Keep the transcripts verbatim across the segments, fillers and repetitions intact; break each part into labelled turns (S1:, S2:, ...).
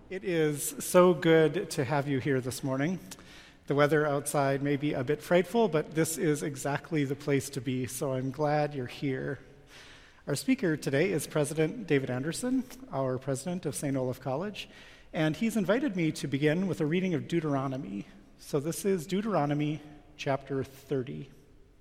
S1: It is so good to have you here this morning. The weather outside may be a bit frightful, but this is exactly the place to be, so I'm glad you're here. Our speaker today is President David Anderson, our president of Saint Olaf College, and he's invited me to begin with a reading of Deuteronomy. So this is Deuteronomy chapter thirty.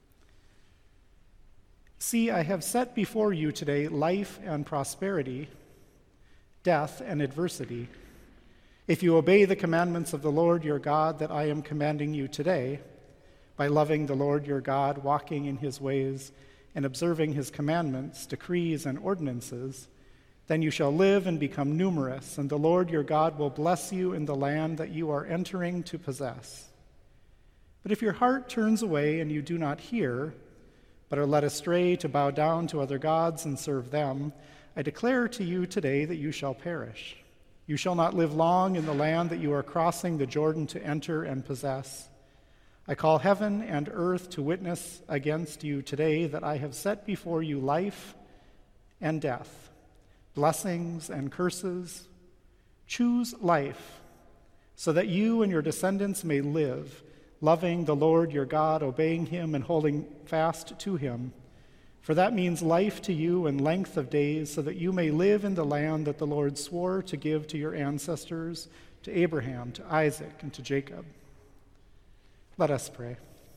S1: See, I have set before you today life and prosperity, death and adversity. If you obey the commandments of the Lord your God that I am commanding you today, by loving the Lord your God, walking in his ways, and observing his commandments, decrees, and ordinances, then you shall live and become numerous, and the Lord your God will bless you in the land that you are entering to possess. But if your heart turns away and you do not hear, but are led astray to bow down to other gods and serve them, I declare to you today that you shall perish. You shall not live long in the land that you are crossing the Jordan to enter and possess. I call heaven and earth to witness against you today that I have set before you life and death, blessings and curses. Choose life, so that you and your descendants may live, loving the Lord your God, obeying him and holding fast to him. For that means life to you and length of days, so that you may live in the land that the Lord swore to give to your ancestors, to Abraham, to Isaac, and to Jacob. Let us pray.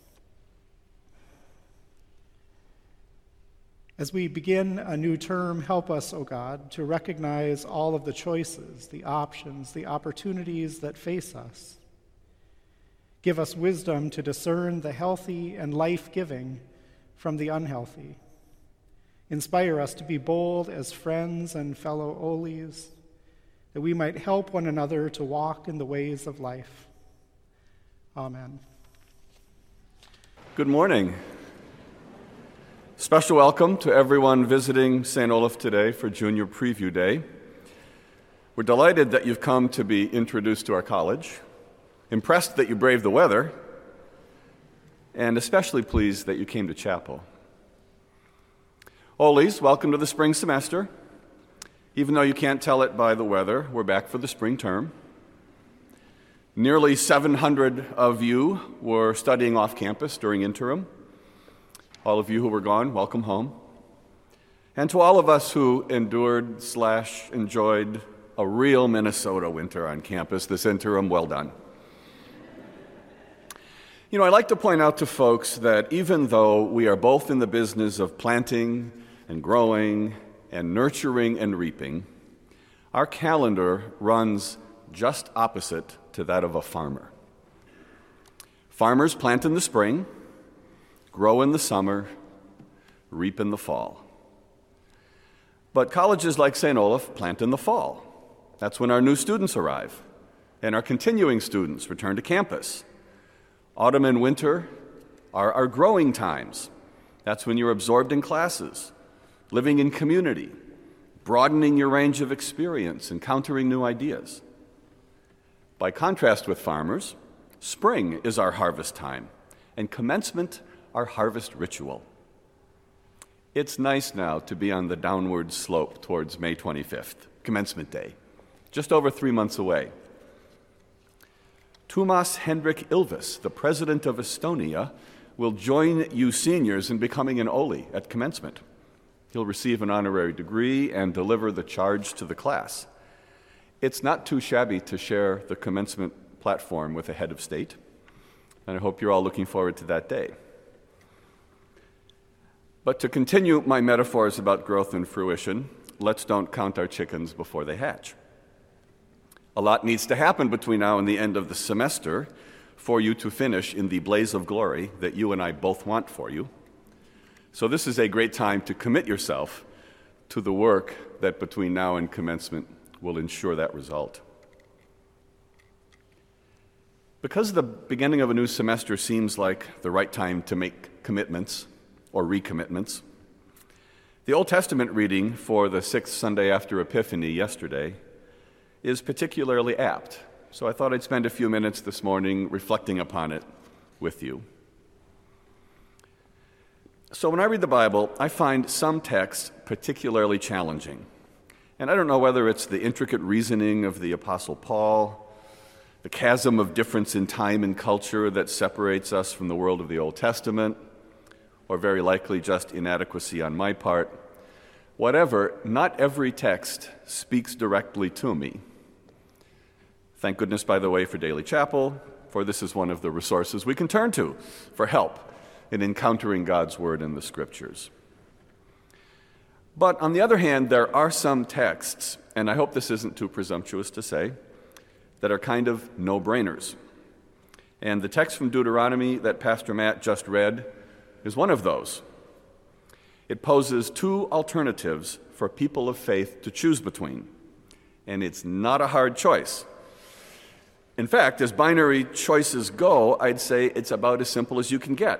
S1: As we begin a new term, help us, O God, to recognize all of the choices, the options, the opportunities that face us. Give us wisdom to discern the healthy and life-giving from the unhealthy. Inspire us to be bold as friends and fellow Olis, that we might help one another to walk in the ways of life. Amen.
S2: Good morning. Special welcome to everyone visiting Saint Olaf today for Junior Preview Day. We're delighted that you've come to be introduced to our college, impressed that you braved the weather, and especially pleased that you came to chapel. Olis, welcome to the spring semester. Even though you can't tell it by the weather, we're back for the spring term. Nearly seven hundred of you were studying off campus during interim. All of you who were gone, welcome home. And to all of us who endured slash enjoyed a real Minnesota winter on campus, this interim, well done. You know, I like to point out to folks that even though we are both in the business of planting and growing and nurturing and reaping, our calendar runs just opposite to that of a farmer. Farmers plant in the spring, grow in the summer, reap in the fall. But colleges like Saint Olaf plant in the fall. That's when our new students arrive, and our continuing students return to campus. Autumn and winter are our growing times. That's when you're absorbed in classes, living in community, broadening your range of experience, encountering new ideas. By contrast with farmers, spring is our harvest time, and commencement our harvest ritual. It's nice now to be on the downward slope towards May twenty-fifth, Commencement Day, just over three months away. Tuomas Hendrik Ilves, the president of Estonia, will join you seniors in becoming an Oli at commencement. He'll receive an honorary degree and deliver the charge to the class. It's not too shabby to share the commencement platform with a head of state, and I hope you're all looking forward to that day. But to continue my metaphors about growth and fruition, let's don't count our chickens before they hatch. A lot needs to happen between now and the end of the semester for you to finish in the blaze of glory that you and I both want for you. So this is a great time to commit yourself to the work that between now and commencement will ensure that result. Because the beginning of a new semester seems like the right time to make commitments or recommitments, the Old Testament reading for the sixth Sunday after Epiphany yesterday is particularly apt. So I thought I'd spend a few minutes this morning reflecting upon it with you. So when I read the Bible, I find some texts particularly challenging, And I don't know whether it's the intricate reasoning of the Apostle Paul, the chasm of difference in time and culture that separates us from the world of the Old Testament, or very likely just inadequacy on my part. Whatever, not every text speaks directly to me. Thank goodness, by the way, for Daily Chapel, for this is one of the resources we can turn to for help in encountering God's Word in the Scriptures. But on the other hand, there are some texts, and I hope this isn't too presumptuous to say, that are kind of no-brainers. And the text from Deuteronomy that Pastor Matt just read is one of those. It poses two alternatives for people of faith to choose between, and it's not a hard choice. In fact, as binary choices go, I'd say it's about as simple as you can get.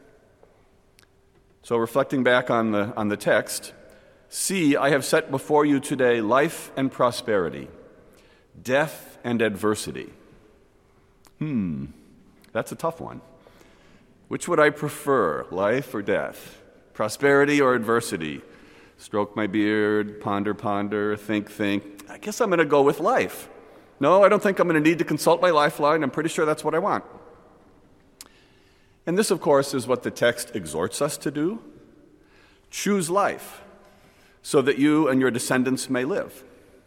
S2: So reflecting back on the, on the text, see, I have set before you today life and prosperity, death and adversity. Hmm, that's a tough one. Which would I prefer, life or death? Prosperity or adversity? Stroke my beard, ponder, ponder, think, think. I guess I'm going to go with life. No, I don't think I'm going to need to consult my lifeline. I'm pretty sure that's what I want. And this, of course, is what the text exhorts us to do. Choose life so that you and your descendants may live.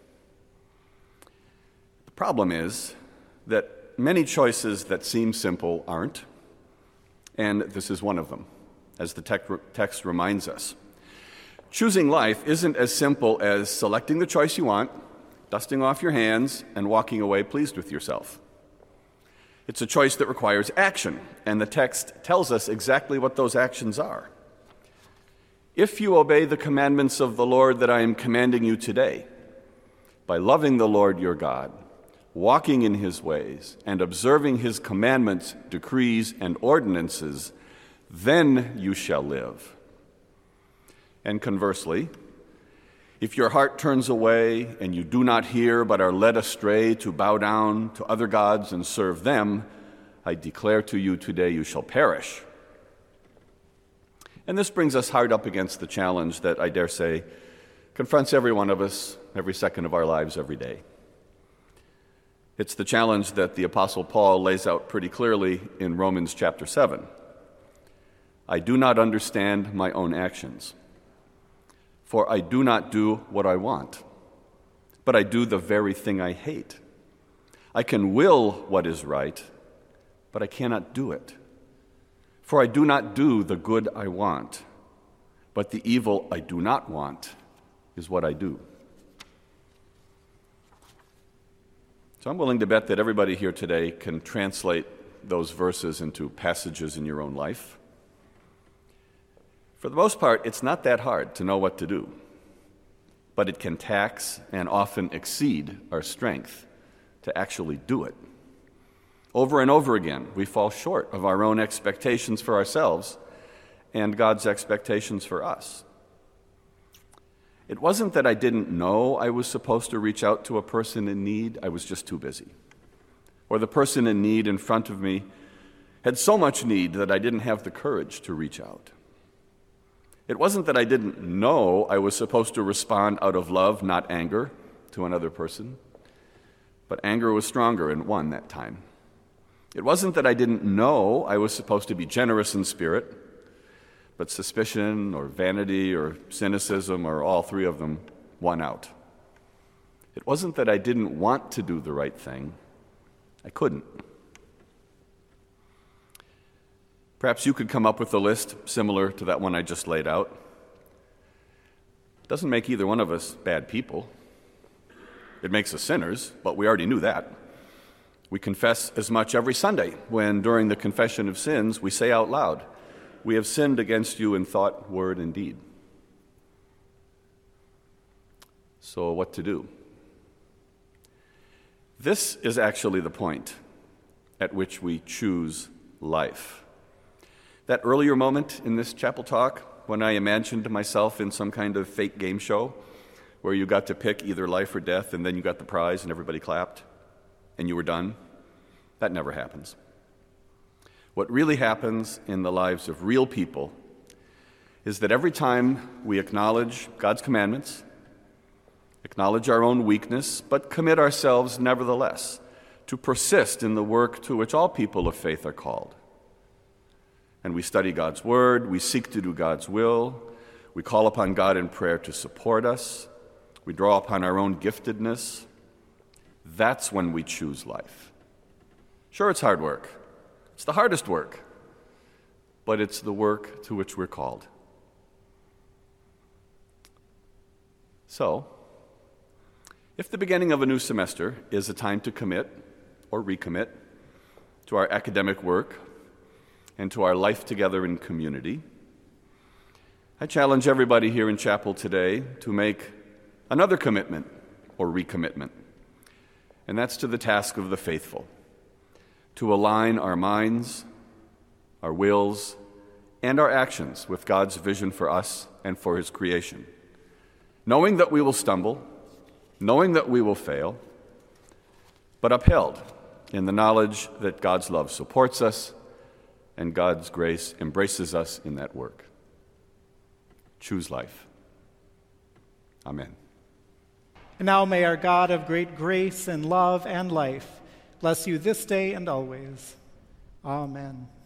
S2: The problem is that many choices that seem simple aren't, and this is one of them, as the text reminds us. Choosing life isn't as simple as selecting the choice you want, dusting off your hands, and walking away pleased with yourself. It's a choice that requires action, and the text tells us exactly what those actions are. If you obey the commandments of the Lord that I am commanding you today, by loving the Lord your God, walking in his ways, and observing his commandments, decrees, and ordinances, then you shall live. And conversely, if your heart turns away and you do not hear but are led astray to bow down to other gods and serve them, I declare to you today you shall perish. And this brings us hard up against the challenge that I dare say confronts every one of us every second of our lives every day. It's the challenge that the Apostle Paul lays out pretty clearly in Romans chapter seven. I do not understand my own actions, for I do not do what I want, but I do the very thing I hate. I can will what is right, but I cannot do it. For I do not do the good I want, but the evil I do not want is what I do. So I'm willing to bet that everybody here today can translate those verses into passages in your own life. For the most part, it's not that hard to know what to do, but it can tax and often exceed our strength to actually do it. Over and over again, we fall short of our own expectations for ourselves and God's expectations for us. It wasn't that I didn't know I was supposed to reach out to a person in need, I was just too busy. Or the person in need in front of me had so much need that I didn't have the courage to reach out. It wasn't that I didn't know I was supposed to respond out of love, not anger, to another person, but anger was stronger and won that time. It wasn't that I didn't know I was supposed to be generous in spirit, but suspicion or vanity or cynicism or all three of them won out. It wasn't that I didn't want to do the right thing. I couldn't. Perhaps you could come up with a list similar to that one I just laid out. It doesn't make either one of us bad people. It makes us sinners, but we already knew that. We confess as much every Sunday when, during the confession of sins, we say out loud, "We have sinned against you in thought, word, and deed." So what to do? This is actually the point at which we choose life. That earlier moment in this chapel talk, when I imagined myself in some kind of fake game show where you got to pick either life or death and then you got the prize and everybody clapped and you were done, that never happens. What really happens in the lives of real people is that every time we acknowledge God's commandments acknowledge our own weakness, but commit ourselves nevertheless to persist in the work to which all people of faith are called. And we study God's word, we seek to do God's will, we call upon God in prayer to support us, we draw upon our own giftedness. That's when we choose life. Sure, it's hard work. It's the hardest work, but it's the work to which we're called. So, if the beginning of a new semester is a time to commit or recommit to our academic work and to our life together in community, I challenge everybody here in chapel today to make another commitment or recommitment, and that's to the task of the faithful, to align our minds, our wills, and our actions with God's vision for us and for His creation, knowing that we will stumble, knowing that we will fail, but upheld in the knowledge that God's love supports us and God's grace embraces us in that work. Choose life. Amen.
S1: And now may our God of great grace and love and life bless you this day and always. Amen.